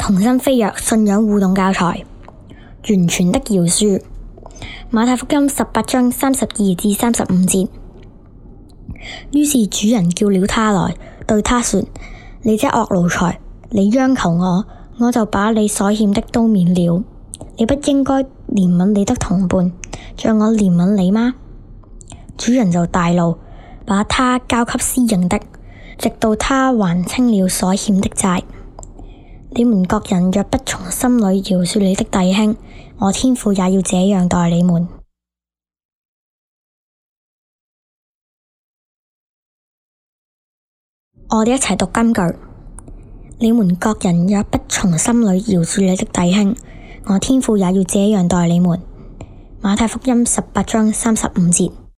同心飛躍信仰互動教材，完全的饒恕。馬太福音18章32至35節。於是主人叫了他來，對他說：你這惡奴才，你央求我，我就把你所欠的都免了。你不應該憐憫你的同伴，像我憐憫你嗎？主人就大怒，把他交給私刑的，直到他還清了所欠的債。你們各人若不從心裏饒恕你的弟兄，我天父也要這樣待你們。我哋一齊讀金句。你們各人若不從心裏饒恕你的弟兄，我天父也要這樣待你們。馬太福音18章35節。